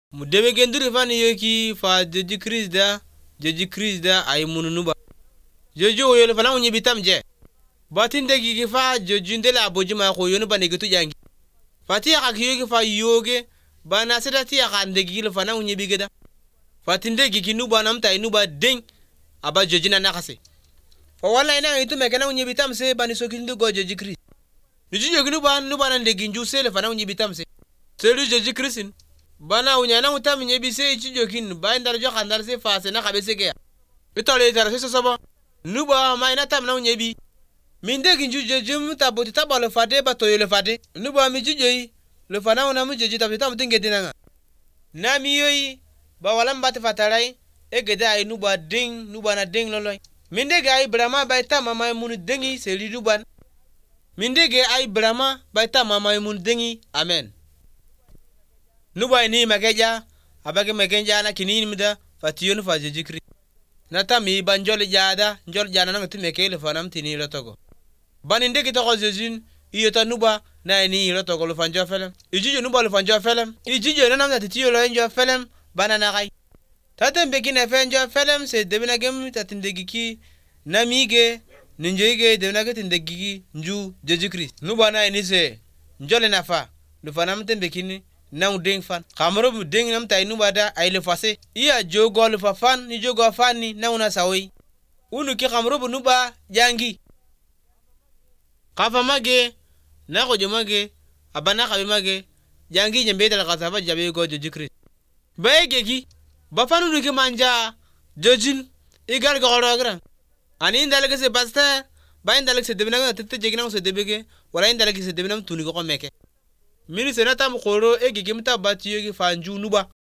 mu debe genduri fani yoki fa jeji Krista ay mununuba jojo yo le fana unyi bitam je batinde gigi fa jojunde la bojima ko yonu bane gitu jangi fati ya yoki fa yoge bana sedati ya kande gigi le fana unyi bigeda fatinde gigi nuba namta inuba ding aba jojina nakase fa wala ina itu mekana unyi bitam se bani sokindu go jeji Krista niji yogi nuba nan de ginju se le fana unyi bitam se selu jeji Kristin bana unyana utam nyebi se ichijokin baindar jo khandar se fase na kabese ke itole tara se soba nuba mai na tam na unyebi minde ginju jejum taboti tabalo fade batoyo le fade nuba mi jijoi le fana una mu jeji tabita mutinge dinanga na mi yoyi ba walam bat fatarai egeda ay nuba ding nuba na ding loloy minde ga ay brama baita mama mun dengi se li nuban minde ga ay brama baita mama mun dengi amen nuba ni mageja abage magenja na kinini mida fatiyonu fa jeji Krista nata mi banjol jada njol jana na tume kele fanam tini lotogo baninde ki to jejin iyota nuba na ni lotogo lo fanjo felem ijijo nuba lo fanjo felem ijijo na namna titiyo lo enjo felem banana kai tata mbekine fenjo felem se debina gem tatindegiki namige ninjege debina getindegiki nju jeji Krista nuba na ni se njole nafa lo fanam tembekini na udeng fan kamro deng nam tay nubada ay le fase iya jogo le fafan ni jogo fani na una sawi unu ki kamro nuba jangi kafa mage na ko jomage abana kabe mage jangi nyembe dal kasaba jabe go jeji Krista bayege gi bafanu nu ki manja jojin igal go rogra ani ndalage se basta bayin dalage se debina tete jegina se debege wala ndalage se debina tuni go meke mini senata mkoro egigimta batiyogi fanju nuba